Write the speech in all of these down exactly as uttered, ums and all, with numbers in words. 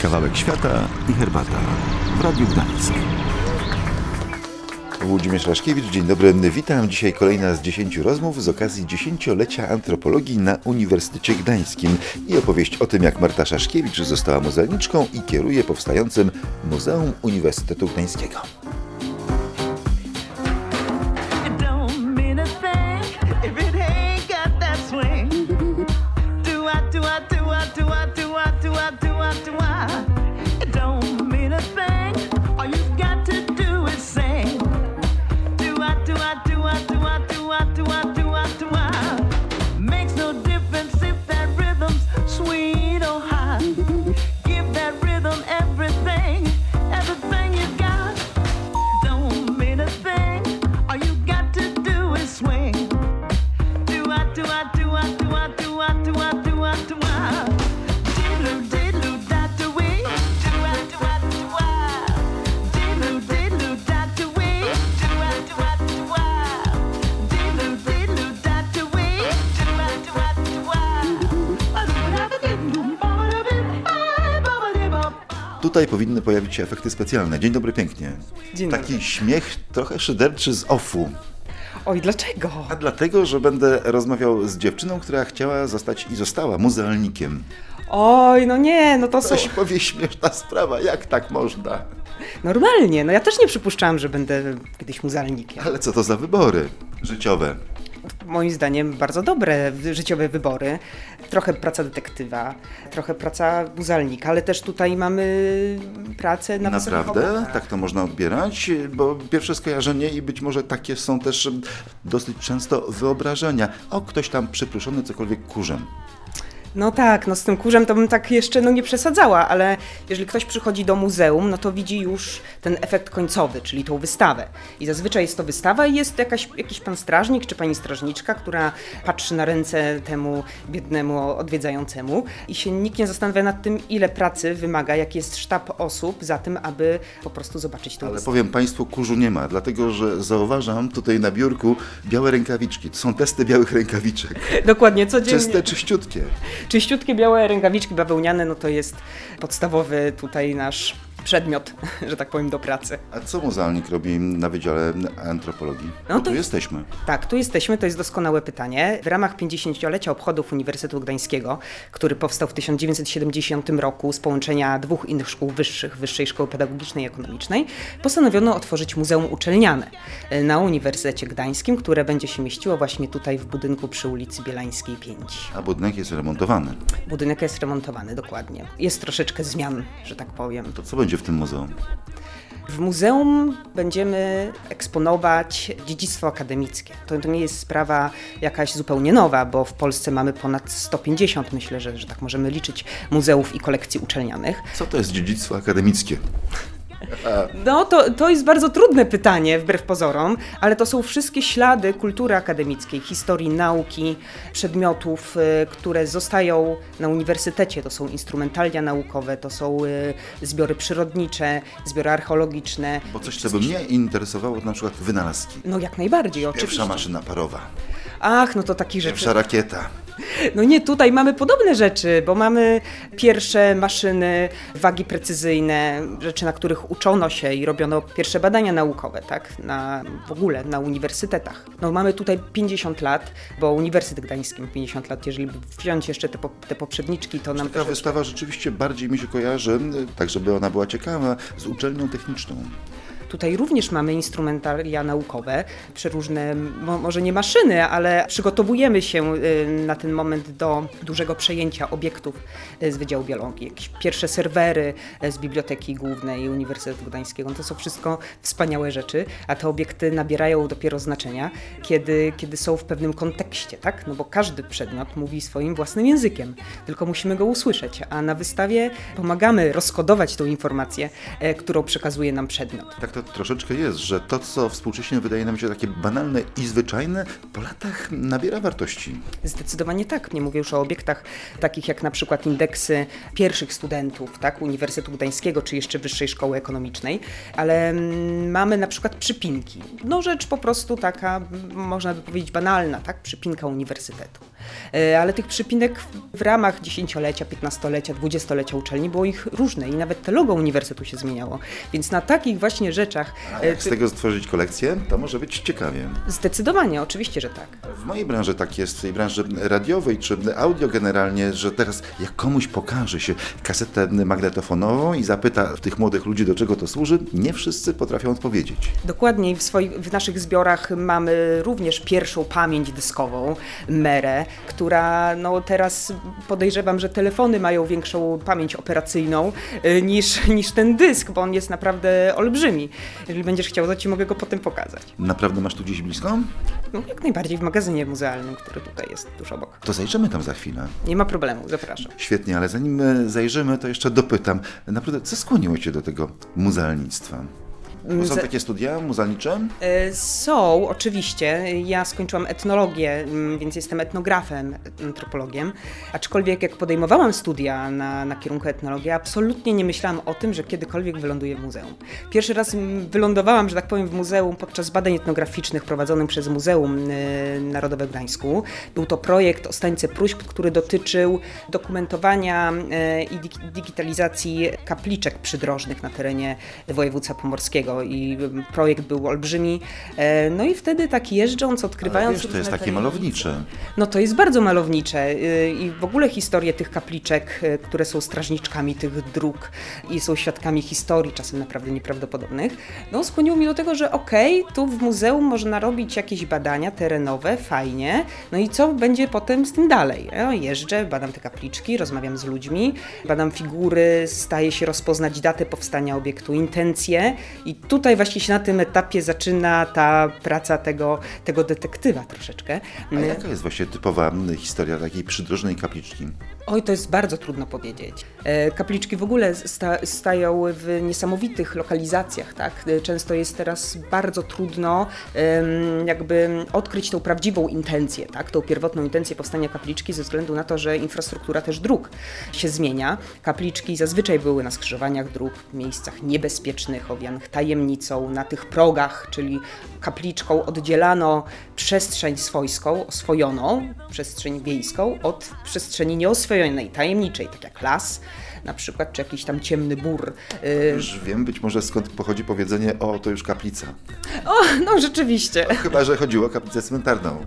Kawałek świata i herbata w Radiu Gdańsk. Włodzimierz Raszkiewicz, dzień dobry, witam. Dzisiaj kolejna z dziesięciu rozmów z okazji dziesięciolecia antropologii na Uniwersytecie Gdańskim i opowieść o tym, jak Marta Szaszkiewicz została muzealniczką i kieruje powstającym Muzeum Uniwersytetu Gdańskiego. Tutaj powinny pojawić się efekty specjalne. Dzień dobry, pięknie. Dzień dobry. Taki śmiech trochę szyderczy z offu. Oj, dlaczego? A dlatego, że będę rozmawiał z dziewczyną, która chciała zostać i została muzealnikiem. Oj, no nie, no to są... Coś powie śmieszna sprawa, jak tak można? Normalnie, no ja też nie przypuszczałam, że będę kiedyś muzealnikiem. Ale co to za wybory życiowe? Moim zdaniem bardzo dobre życiowe wybory. Trochę praca detektywa, trochę praca muzealnika, ale też tutaj mamy pracę na wysokich Naprawdę? obrotach. Tak to można odbierać? Bo pierwsze skojarzenie i być może takie są też dosyć często wyobrażenia. O, ktoś tam przypruszony cokolwiek kurzem. No tak, no z tym kurzem to bym tak jeszcze no nie przesadzała, ale jeżeli ktoś przychodzi do muzeum, no to widzi już ten efekt końcowy, czyli tą wystawę. I zazwyczaj jest to wystawa i jest jakaś, jakiś pan strażnik czy pani strażniczka, która patrzy na ręce temu biednemu odwiedzającemu i się nikt nie zastanawia nad tym, ile pracy wymaga, jaki jest sztab osób za tym, aby po prostu zobaczyć tę Ale wystawę. powiem Państwu, kurzu nie ma, dlatego że zauważam tutaj na biurku białe rękawiczki. To są testy białych rękawiczek. Dokładnie, codziennie. Czyste, czyściutkie. Czyściutkie białe rękawiczki bawełniane, no to jest podstawowy tutaj nasz przedmiot, że tak powiem, do pracy. A co muzealnik robi na Wydziale Antropologii? No Bo to- tu jesteśmy. Tak, tu jesteśmy, to jest doskonałe pytanie. W ramach pięćdziesięciolecia obchodów Uniwersytetu Gdańskiego, który powstał w tysiąc dziewięćset siedemdziesiątym roku z połączenia dwóch innych szkół wyższych, Wyższej Szkoły Pedagogicznej i Ekonomicznej, postanowiono otworzyć Muzeum Uczelniane na Uniwersytecie Gdańskim, które będzie się mieściło właśnie tutaj w budynku przy ulicy Bielańskiej pięć. A budynek jest remontowany. Budynek jest remontowany, dokładnie. Jest troszeczkę zmian, że tak powiem. To co będzie w tym muzeum? W muzeum będziemy eksponować dziedzictwo akademickie. To, to nie jest sprawa jakaś zupełnie nowa, bo w Polsce mamy ponad sto pięćdziesiąt, myślę, że, że tak możemy liczyć, muzeów i kolekcji uczelnianych. Co to jest dziedzictwo akademickie? No to, to jest bardzo trudne pytanie, wbrew pozorom, ale to są wszystkie ślady kultury akademickiej, historii nauki, przedmiotów, y, które zostają na uniwersytecie. To są instrumentalia naukowe, to są y, zbiory przyrodnicze, zbiory archeologiczne. Bo coś, co by mnie interesowało, to na przykład wynalazki. No jak najbardziej, Pierwsza oczywiście. maszyna parowa, Ach, no to takich rzeczy. pierwsza rakieta. No nie, tutaj mamy podobne rzeczy, bo mamy pierwsze maszyny, wagi precyzyjne, rzeczy, na których uczono się i robiono pierwsze badania naukowe, tak, na, w ogóle na uniwersytetach. No mamy tutaj pięćdziesiąt lat, bo Uniwersytet Gdański ma pięćdziesiąt lat, jeżeli by wziąć jeszcze te, po, te poprzedniczki, to nam Taka też... wystawa rzeczywiście bardziej mi się kojarzy, tak żeby ona była ciekawa, z uczelnią techniczną. Tutaj również mamy instrumentalia naukowe, przeróżne, mo, może nie maszyny, ale przygotowujemy się y, na ten moment do dużego przejęcia obiektów y, z Wydziału Biologii. Jakieś pierwsze serwery y, z Biblioteki Głównej Uniwersytetu Gdańskiego. To są wszystko wspaniałe rzeczy, a te obiekty nabierają dopiero znaczenia, kiedy, kiedy są w pewnym kontekście, tak? No bo każdy przedmiot mówi swoim własnym językiem, tylko musimy go usłyszeć, a na wystawie pomagamy rozkodować tą informację, y, którą przekazuje nam przedmiot. Tak to troszeczkę jest, że to, co współcześnie wydaje nam się takie banalne i zwyczajne, po latach nabiera wartości. Zdecydowanie tak. Nie mówię już o obiektach takich jak na przykład indeksy pierwszych studentów, tak, Uniwersytetu Gdańskiego czy jeszcze Wyższej Szkoły Ekonomicznej, ale mm, mamy na przykład przypinki. No rzecz po prostu taka, można by powiedzieć banalna, tak, przypinka uniwersytetu. E, Ale tych przypinek w ramach dziesięciolecia, piętnastolecia, dwudziestolecia uczelni było ich różne i nawet te logo uniwersytetu się zmieniało. Więc na takich właśnie rzeczach... A jak z tego stworzyć kolekcję, to może być ciekawie. Zdecydowanie, oczywiście, że tak. W mojej branży tak jest, w tej branży radiowej czy audio generalnie, że teraz jak komuś pokaże się kasetę magnetofonową i zapyta tych młodych ludzi, do czego to służy, nie wszyscy potrafią odpowiedzieć. Dokładnie, w, swoich, w naszych zbiorach mamy również pierwszą pamięć dyskową, Merę, która no, teraz podejrzewam, że telefony mają większą pamięć operacyjną y, niż, niż ten dysk, bo on jest naprawdę olbrzymi. Jeżeli będziesz chciał, to ci mogę go potem pokazać. Naprawdę masz tu gdzieś blisko? No, jak najbardziej w magazynie muzealnym, który tutaj jest tuż obok. To zajrzymy tam za chwilę. Nie ma problemu, zapraszam. Świetnie, ale zanim e, zajrzymy, to jeszcze dopytam. Naprawdę, co skłoniło Cię do tego muzealnictwa? Bo są Ze- takie studia muzealnicze? E, Są, oczywiście. Ja skończyłam etnologię, m, więc jestem etnografem, antropologiem. Aczkolwiek jak podejmowałam studia na, na kierunku etnologii, absolutnie nie myślałam o tym, że kiedykolwiek wyląduję w muzeum. Pierwszy raz m, wylądowałam, że tak powiem, w muzeum podczas badań etnograficznych prowadzonych przez Muzeum e, Narodowe w Gdańsku. Był to projekt o Stańce Pruśp, który dotyczył dokumentowania e, i dik- digitalizacji kapliczek przydrożnych na terenie województwa pomorskiego. I projekt był olbrzymi. E, No i wtedy tak jeżdżąc, Ale odkrywając... wiesz, to różne jest takie tajemnice. malownicze. No to jest bardzo malownicze y, i w ogóle historie tych kapliczek, y, które są strażniczkami tych dróg i są świadkami historii, czasem naprawdę nieprawdopodobnych, no skłoniło mnie do tego, że okej, tu w muzeum można robić jakieś badania terenowe, fajnie, no i co będzie potem z tym dalej? Ja jeżdżę, badam te kapliczki, rozmawiam z ludźmi, badam figury, staje się rozpoznać datę powstania obiektu, intencje i tutaj właśnie się na tym etapie zaczyna ta praca tego, tego detektywa troszeczkę. A jaka jest właśnie typowa m, historia takiej przydrożnej kapliczki? Oj, to jest bardzo trudno powiedzieć. E, Kapliczki w ogóle sta, stają w niesamowitych lokalizacjach, tak? E, Często jest teraz bardzo trudno em, jakby odkryć tą prawdziwą intencję, tak? Tą pierwotną intencję powstania kapliczki ze względu na to, że infrastruktura też dróg się zmienia. Kapliczki zazwyczaj były na skrzyżowaniach dróg, w miejscach niebezpiecznych, owianych tajemnicą, na tych progach, czyli kapliczką oddzielano przestrzeń swojską, oswojoną, przestrzeń wiejską od przestrzeni nieoswojonej, tajemniczej, tak jak las na przykład, czy jakiś tam ciemny bór. Y, Już wiem być może skąd pochodzi powiedzenie: o, to już kaplica. O, no rzeczywiście, Chyba że chodziło o kaplicę cmentarną.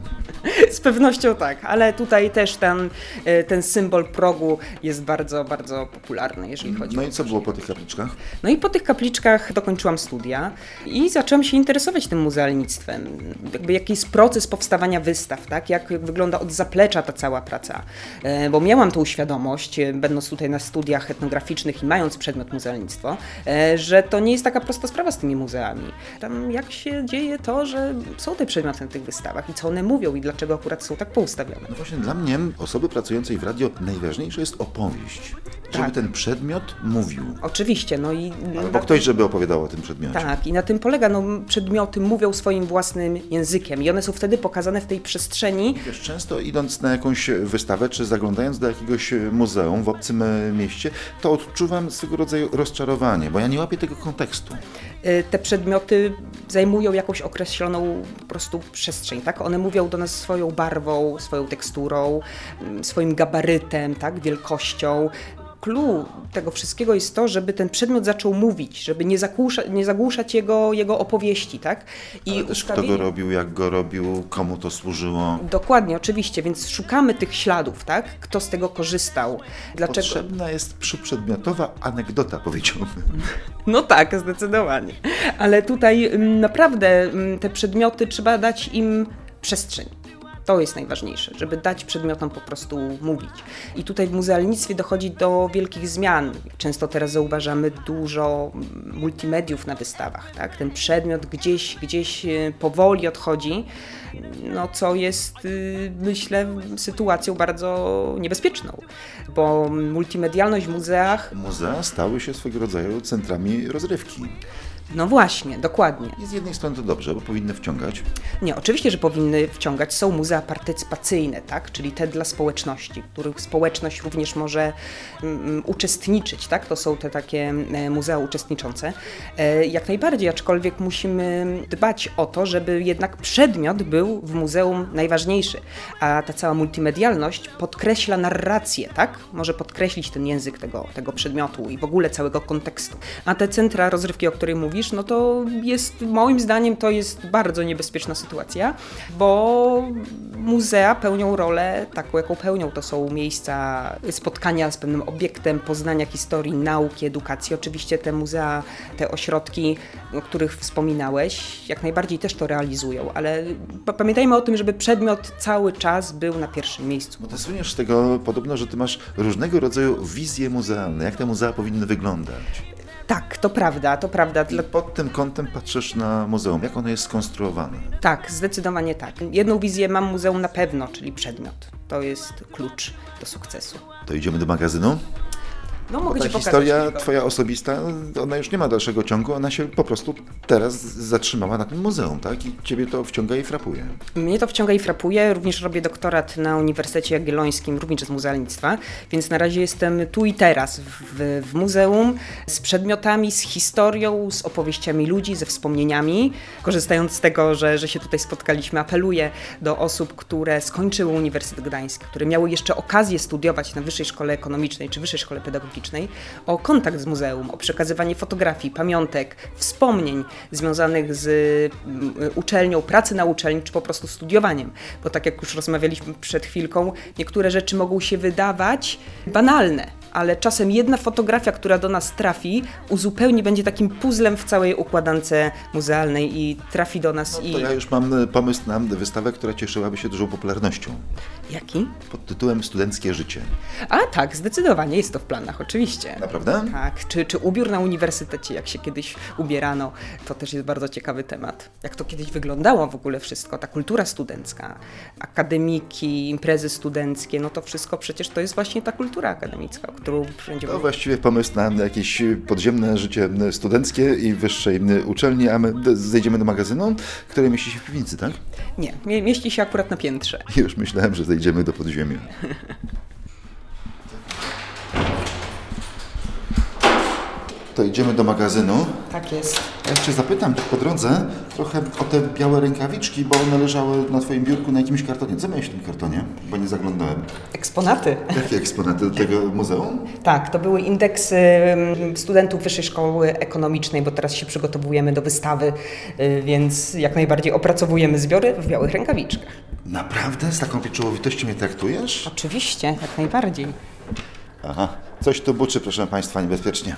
z pewnością tak, ale tutaj też ten, y, ten symbol progu jest bardzo, bardzo popularny, jeżeli chodzi No o i co było po tych kapliczkach? No i po tych kapliczkach dokończyłam studia i zaczęłam się interesować tym muzealnictwem. Jakby jaki jest proces powstawania wystaw, tak? Jak, jak wygląda od zaplecza ta cała praca. E, bo miałam tą świadomość, e, będąc tutaj na studiach etnograficznych i mając przedmiot muzealnictwo, e, że to nie jest taka prosta sprawa z tymi muzeami. Tam jak się dzieje to, że są te przedmioty na tych wystawach i co one mówią i dlaczego akurat są tak poustawione. No właśnie dla mnie, osoby pracującej w radio, najważniejsza jest opowieść. Żeby Tak. ten przedmiot mówił. Oczywiście, no i... Albo ktoś, żeby opowiadał o tym przedmiocie. Tak, i na tym polega, no przedmioty mówią swoim własnym językiem i one są wtedy pokazane w tej przestrzeni. Wiesz, często idąc na jakąś wystawę, czy zaglądając do jakiegoś muzeum w obcym e, mieście, to odczuwam swego rodzaju rozczarowanie, bo ja nie łapię tego kontekstu. Y, Te przedmioty zajmują jakąś określoną po prostu przestrzeń, tak? One mówią do nas swoją barwą, swoją teksturą, mm, swoim gabarytem, tak? Wielkością. Clou tego wszystkiego jest to, żeby ten przedmiot zaczął mówić, żeby nie, zagłusza, nie zagłuszać jego, jego opowieści, tak? I Ale też kto ustawienie- go robił, jak go robił, komu to służyło. Dokładnie, oczywiście, więc szukamy tych śladów, tak? Kto z tego korzystał, dlaczego... Potrzebna jest przyprzedmiotowa anegdota, powiedziałbym. No tak, zdecydowanie. Ale tutaj mm, naprawdę mm, te przedmioty trzeba dać im przestrzeń. To jest najważniejsze, żeby dać przedmiotom po prostu mówić. I tutaj w muzealnictwie dochodzi do wielkich zmian. Często teraz zauważamy dużo multimediów na wystawach, tak? Ten przedmiot gdzieś, gdzieś e, powoli odchodzi, no co jest, y, myślę, sytuacją bardzo niebezpieczną, bo multimedialność w muzeach Muzea stały się swego rodzaju centrami rozrywki. No właśnie, dokładnie. I z jednej strony to dobrze, bo powinny wciągać. Nie, oczywiście, że powinny wciągać. Są muzea partycypacyjne, tak? Czyli te dla społeczności, w których społeczność również może um, uczestniczyć, tak? To są te takie e, muzea uczestniczące. E, jak najbardziej, aczkolwiek musimy dbać o to, żeby jednak przedmiot był w muzeum najważniejszy, a ta cała multimedialność podkreśla narrację, tak? Może podkreślić ten język tego, tego przedmiotu i w ogóle całego kontekstu. A te centra rozrywki, o której mówisz, no to jest, moim zdaniem, to jest bardzo niebezpieczna sytuacja, bo muzea pełnią rolę taką, jaką pełnią. To są miejsca spotkania z pewnym obiektem, poznania historii, nauki, edukacji. Oczywiście te muzea, te ośrodki, o których wspominałeś, jak najbardziej też to realizują, ale pamiętajmy o tym, żeby przedmiot cały czas był na pierwszym miejscu. Bo ty słyniesz z tego podobno, że ty masz różnego rodzaju wizje muzealne. Jak te muzea powinny wyglądać? Tak, to prawda, to prawda. I pod tym kątem patrzysz na muzeum, jak ono jest skonstruowane. Tak, zdecydowanie tak. Jedną wizję mam muzeum na pewno, czyli przedmiot. To jest klucz do sukcesu. To idziemy do magazynu? No, mogę Ta ci pokazać historia tego. twoja osobista, ona już nie ma dalszego ciągu, ona się po prostu teraz zatrzymała na tym muzeum, tak? I ciebie to wciąga i frapuje. Mnie to wciąga i frapuje. Również robię doktorat na Uniwersytecie Jagiellońskim, również z muzealnictwa, więc na razie jestem tu i teraz w, w muzeum z przedmiotami, z historią, z opowieściami ludzi, ze wspomnieniami. Korzystając z tego, że, że się tutaj spotkaliśmy, apeluję do osób, które skończyły Uniwersytet Gdański, które miały jeszcze okazję studiować na Wyższej Szkole Ekonomicznej czy Wyższej Szkole Pedagogicznej, o kontakt z muzeum, o przekazywanie fotografii, pamiątek, wspomnień związanych z y, uczelnią, pracy na uczelni, czy po prostu studiowaniem. Bo tak jak już rozmawialiśmy przed chwilką, niektóre rzeczy mogą się wydawać banalne, ale czasem jedna fotografia, która do nas trafi, uzupełni, będzie takim puzzlem w całej układance muzealnej i trafi do nas. No i... to ja już mam pomysł na wystawę, która cieszyłaby się dużą popularnością. Jaki? Pod tytułem Studenckie życie. A tak, zdecydowanie jest to w planach, oczywiście. Naprawdę? Tak, czy, czy ubiór na uniwersytecie, jak się kiedyś ubierano, to też jest bardzo ciekawy temat. Jak to kiedyś wyglądało w ogóle wszystko, ta kultura studencka, akademiki, imprezy studenckie, no to wszystko przecież to jest właśnie ta kultura akademicka, którą wszędzie... To właściwie pomysł na jakieś podziemne życie studenckie i wyższej uczelni, a my zejdziemy do magazynu, który mieści się w piwnicy, tak? Nie, mie- mieści się akurat na piętrze. Już myślałem, że zejdziemy do podziemia. To idziemy do magazynu. Tak jest. Ja jeszcze zapytam tak po drodze trochę o te białe rękawiczki, bo one leżały na twoim biurku na jakimś kartonie. Co miałeś w tym kartonie? Bo nie zaglądałem. Eksponaty. Jakie eksponaty do tego muzeum? Tak, to były indeksy mm, studentów Wyższej Szkoły Ekonomicznej, bo teraz się przygotowujemy do wystawy, y, więc jak najbardziej opracowujemy zbiory w białych rękawiczkach. Naprawdę? Z taką pieczołowitością mnie traktujesz? Oczywiście, jak najbardziej. Aha, coś tu buczy, proszę Państwa, niebezpiecznie.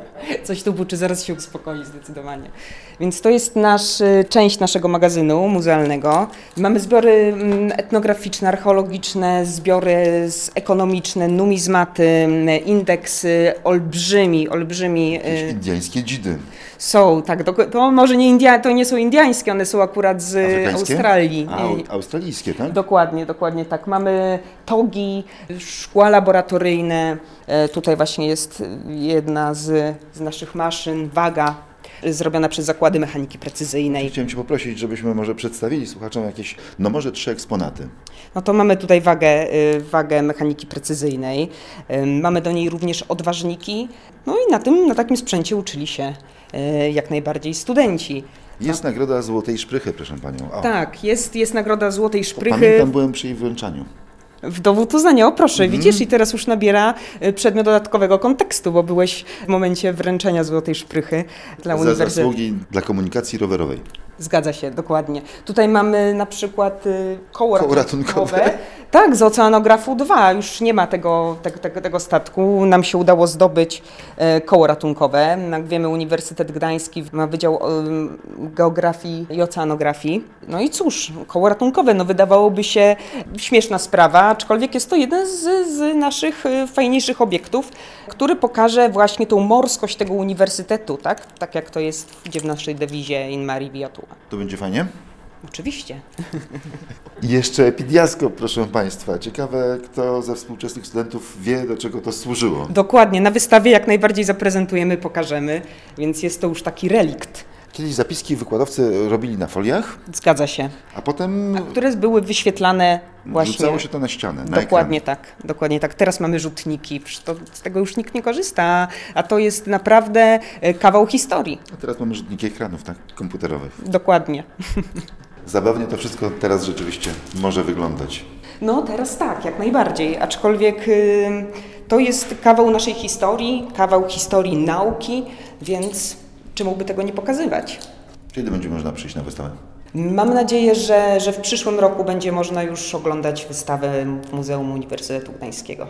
Coś tu buczy, zaraz się uspokoi zdecydowanie. Więc to jest nasz, y, część naszego magazynu muzealnego. Mamy zbiory mm, etnograficzne, archeologiczne, zbiory z- ekonomiczne, numizmaty, mm, indeks y, olbrzymi, olbrzymi. Jakieś y, indyjskie dzidy. Są, tak, to, to może nie India, to nie są indiańskie, one są akurat z Afrykańskie? Australii. A, au- australijskie, tak? Dokładnie, dokładnie tak. Mamy togi, szkła laboratoryjne. E, Tutaj właśnie jest jedna z, z naszych maszyn, waga, e, zrobiona przez zakłady mechaniki precyzyjnej. Chciałem Cię poprosić, żebyśmy może przedstawili słuchaczom jakieś, no może trzy eksponaty. No to mamy tutaj wagę, y, wagę mechaniki precyzyjnej. Y, Mamy do niej również odważniki. No i na tym, na takim sprzęcie uczyli się y, jak najbardziej studenci. Jest nagroda Złotej Szprychy, proszę Panią. O, Tak, jest, jest nagroda Złotej Szprychy. pamiętam, byłem przy jej wręczaniu. W dowód uznania, o proszę, widzisz, i teraz już nabiera y, przedmiot dodatkowego kontekstu, bo byłeś w momencie wręczenia Złotej Szprychy dla Za Uniwersytetu. zasługi dla komunikacji rowerowej. Zgadza się, dokładnie. Tutaj mamy na przykład y, koło, Koło ratunkowe. ratunkowe. Tak, z Oceanografu dwa. Już nie ma tego, tego, tego, tego statku. Nam się udało zdobyć e, koło ratunkowe. Jak wiemy, Uniwersytet Gdański ma Wydział e, Geografii i Oceanografii. No i cóż, koło ratunkowe, no wydawałoby się śmieszna sprawa, aczkolwiek jest to jeden z, z naszych e, fajniejszych obiektów, który pokaże właśnie tą morskość tego uniwersytetu, tak? Tak jak to jest w naszej dewizie In Mari Viatua. To będzie fajnie? Oczywiście. I jeszcze Pidiasko, proszę Państwa. Ciekawe, kto ze współczesnych studentów wie, do czego to służyło. Dokładnie, na wystawie jak najbardziej zaprezentujemy, pokażemy, więc jest to już taki relikt. Kiedyś zapiski wykładowcy robili na foliach, Zgadza się. a potem Które były wyświetlane właśnie. rzucało się to na ścianę, na Dokładnie ekran. tak, dokładnie tak. Teraz mamy rzutniki, przecież to, z tego już nikt nie korzysta, a to jest naprawdę e, kawał historii. A teraz mamy rzutniki ekranów tak, komputerowych. Dokładnie. Zabawnie to wszystko teraz rzeczywiście może wyglądać. No teraz tak, jak najbardziej, aczkolwiek y, to jest kawał naszej historii, kawał historii nauki, więc czemu by tego nie pokazywać? Kiedy będzie można przyjść na wystawę? Mam nadzieję, że, że w przyszłym roku będzie można już oglądać wystawę w Muzeum Uniwersytetu Gdańskiego.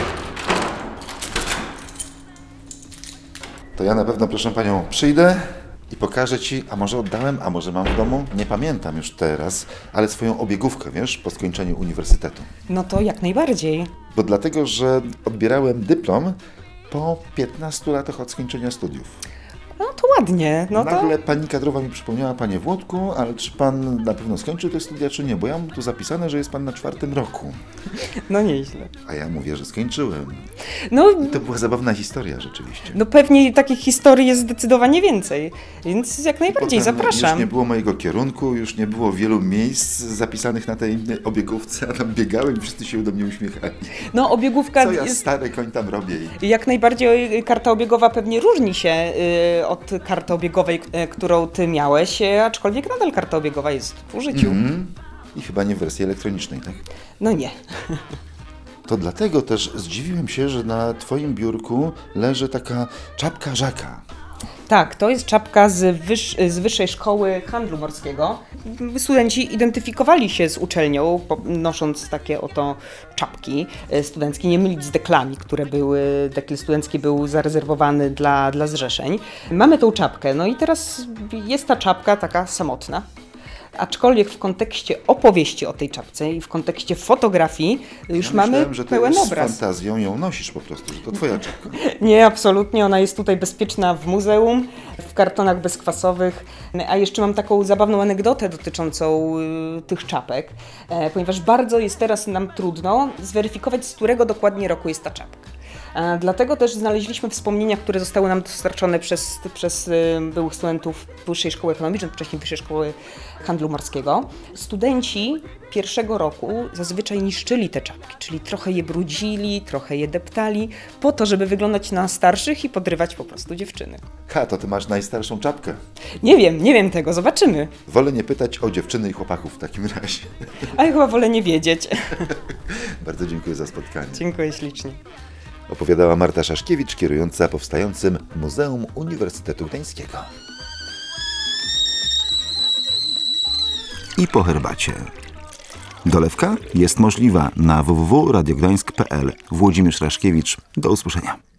To ja na pewno, proszę Panią, przyjdę i pokażę Ci, a może oddałem, a może mam w domu, nie pamiętam już teraz, ale swoją obiegówkę, wiesz, po skończeniu uniwersytetu. No to jak najbardziej. Bo dlatego, że odbierałem dyplom po piętnastu latach od skończenia studiów. No to ładnie. No to... Nagle pani kadrowa mi przypomniała, Panie Włodku, ale czy Pan na pewno skończył te studia, czy nie? Bo ja mam tu zapisane, że jest Pan na czwartym roku. No nieźle. A ja mówię, że skończyłem. No, I to była zabawna historia rzeczywiście. no pewnie takich historii jest zdecydowanie więcej, więc jak najbardziej Potem zapraszam. Już nie było mojego kierunku, już nie było wielu miejsc zapisanych na tej obiegówce, a tam biegałem i wszyscy się do mnie uśmiechali. No obiegówka Co ja jest stary koń tam robię? I jak najbardziej, karta obiegowa pewnie różni się y, od karty obiegowej, y, którą ty miałeś, y, aczkolwiek nadal karta obiegowa jest w użyciu. Mhm. I chyba nie w wersji elektronicznej, tak? No nie. To dlatego też zdziwiłem się, że na Twoim biurku leży taka czapka Żaka. Tak, to jest czapka z, wyż, z Wyższej Szkoły Handlu Morskiego. Studenci identyfikowali się z uczelnią, po- nosząc takie oto czapki e, studenckie, nie mylić z deklami, które były, dekl studencki był zarezerwowany dla, dla zrzeszeń. Mamy tą czapkę, no i teraz jest ta czapka taka samotna. Aczkolwiek w kontekście opowieści o tej czapce i w kontekście fotografii już Ja mamy myślałem, że ty pełen z obraz. fantazją ją nosisz po prostu, że to Twoja czapka. Nie, absolutnie. Ona jest tutaj bezpieczna w muzeum, w kartonach bezkwasowych. A jeszcze mam taką zabawną anegdotę dotyczącą y, tych czapek, e, ponieważ bardzo jest teraz nam trudno zweryfikować, z którego dokładnie roku jest ta czapka. E, Dlatego też znaleźliśmy wspomnienia, które zostały nam dostarczone przez, przez y, byłych studentów Wyższej Szkoły Ekonomicznej, wcześniej Wyższej Szkoły Handlu Morskiego. Studenci pierwszego roku zazwyczaj niszczyli te czapki, czyli trochę je brudzili, trochę je deptali, po to, żeby wyglądać na starszych i podrywać po prostu dziewczyny. Ha, to Ty masz najstarszą czapkę. Nie wiem, nie wiem tego, zobaczymy. Wolę nie pytać o dziewczyny i chłopaków w takim razie. A ja chyba wolę nie wiedzieć. Bardzo dziękuję za spotkanie. Dziękuję ślicznie. Opowiadała Marta Szaszkiewicz, kierująca powstającym Muzeum Uniwersytetu Gdańskiego. I po herbacie. Dolewka jest możliwa na w w w kropka radiogdańsk kropka p l. Włodzimierz Raszkiewicz. Do usłyszenia.